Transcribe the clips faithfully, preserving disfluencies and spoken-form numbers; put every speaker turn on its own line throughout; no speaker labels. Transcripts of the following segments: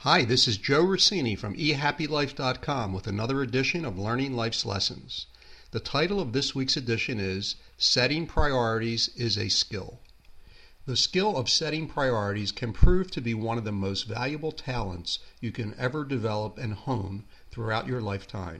Hi, this is Joe Rossini from e happy life dot com with another edition of Learning Life's Lessons. The title of this week's edition is Setting Priorities is a Skill. The skill of setting priorities can prove to be one of the most valuable talents you can ever develop and hone throughout your lifetime.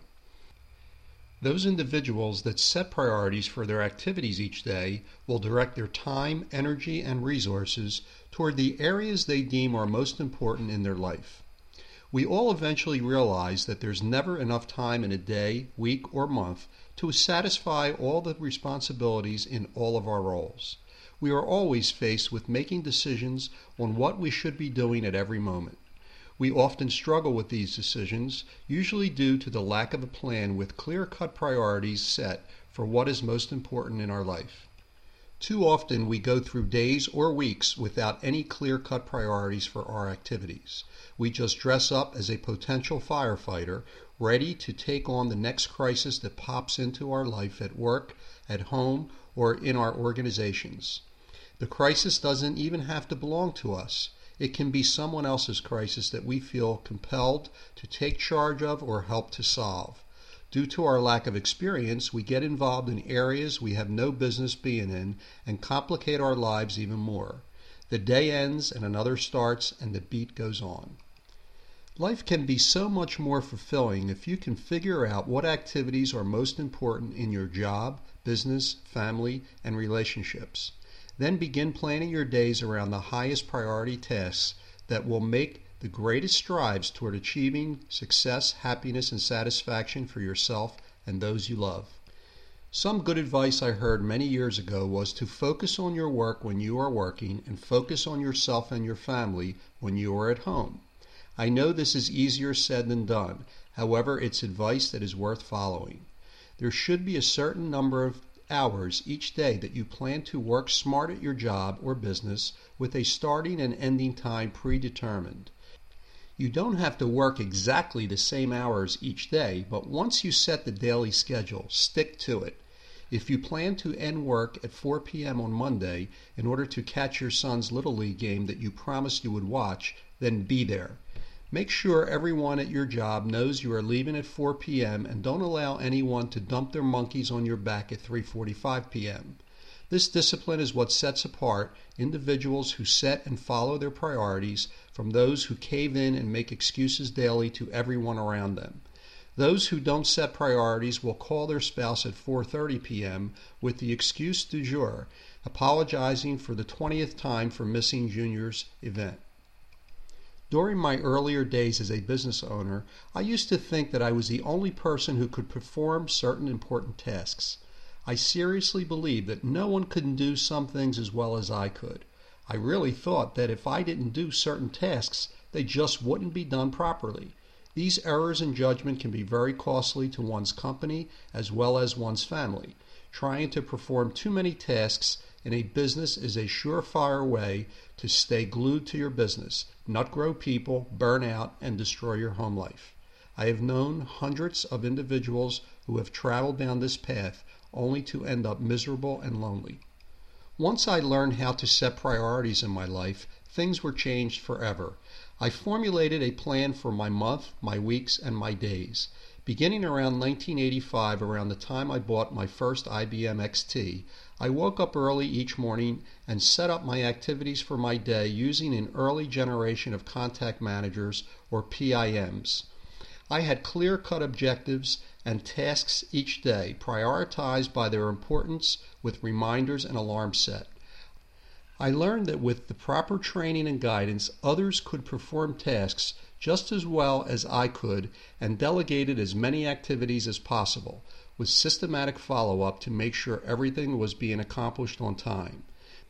Those individuals that set priorities for their activities each day will direct their time, energy, and resources toward the areas they deem are most important in their life. We all eventually realize that there's never enough time in a day, week, or month to satisfy all the responsibilities in all of our roles. We are always faced with making decisions on what we should be doing at every moment. We often struggle with these decisions, usually due to the lack of a plan with clear-cut priorities set for what is most important in our life. Too often we go through days or weeks without any clear-cut priorities for our activities. We just dress up as a potential firefighter, ready to take on the next crisis that pops into our life at work, at home, or in our organizations. The crisis doesn't even have to belong to us. It can be someone else's crisis that we feel compelled to take charge of or help to solve. Due to our lack of experience, we get involved in areas we have no business being in and complicate our lives even more. The day ends and another starts and the beat goes on. Life can be so much more fulfilling if you can figure out what activities are most important in your job, business, family, and relationships. Then begin planning your days around the highest priority tasks that will make the greatest strides toward achieving success, happiness, and satisfaction for yourself and those you love. Some good advice I heard many years ago was to focus on your work when you are working and focus on yourself and your family when you are at home. I know this is easier said than done. However, it's advice that is worth following. There should be a certain number of hours each day that you plan to work smart at your job or business with a starting and ending time predetermined. You don't have to work exactly the same hours each day, but once you set the daily schedule, stick to it. If you plan to end work at four p.m. on Monday in order to catch your son's Little League game that you promised you would watch, then be there. Make sure everyone at your job knows you are leaving at four p.m. and don't allow anyone to dump their monkeys on your back at three forty-five p.m. This discipline is what sets apart individuals who set and follow their priorities from those who cave in and make excuses daily to everyone around them. Those who don't set priorities will call their spouse at four thirty p.m. with the excuse du jour, apologizing for the twentieth time for missing Junior's event. During my earlier days as a business owner, I used to think that I was the only person who could perform certain important tasks. I seriously believed that no one could do some things as well as I could. I really thought that if I didn't do certain tasks, they just wouldn't be done properly. These errors in judgment can be very costly to one's company as well as one's family. Trying to perform too many tasks in a business is a surefire way to stay glued to your business, not grow people, burn out, and destroy your home life. I have known hundreds of individuals who have traveled down this path only to end up miserable and lonely. Once I learned how to set priorities in my life, things were changed forever. I formulated a plan for my month, my weeks, and my days. Beginning around nineteen eighty-five, around the time I bought my first I B M X T, I woke up early each morning and set up my activities for my day using an early generation of contact managers, or P I Ms. I had clear-cut objectives and tasks each day, prioritized by their importance with reminders and alarms set. I learned that with the proper training and guidance, others could perform tasks just as well as I could and delegated as many activities as possible, with systematic follow-up to make sure everything was being accomplished on time.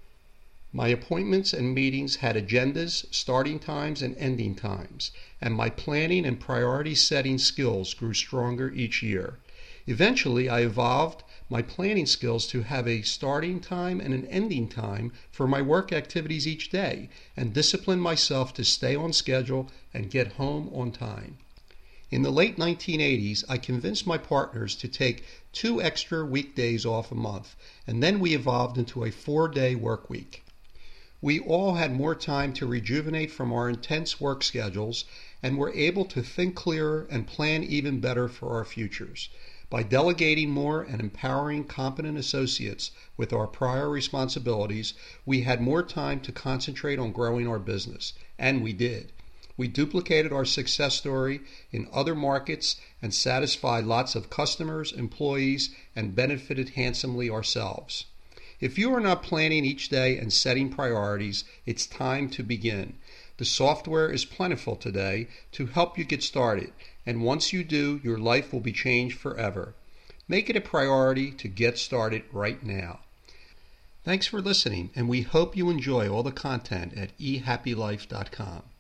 My appointments and meetings had agendas, starting times, and ending times, and my planning and priority setting skills grew stronger each year. Eventually, I evolved my planning skills to have a starting time and an ending time for my work activities each day, and disciplined myself to stay on schedule and get home on time. In the late nineteen eighties, I convinced my partners to take two extra weekdays off a month, and then we evolved into a four-day work week. We all had more time to rejuvenate from our intense work schedules and were able to think clearer and plan even better for our futures. By delegating more and empowering competent associates with our prior responsibilities, we had more time to concentrate on growing our business, and we did. We duplicated our success story in other markets and satisfied lots of customers, employees, and benefited handsomely ourselves. If you are not planning each day and setting priorities, it's time to begin. The software is plentiful today to help you get started, and once you do, your life will be changed forever. Make it a priority to get started right now. Thanks for listening, and we hope you enjoy all the content at e happy life dot com.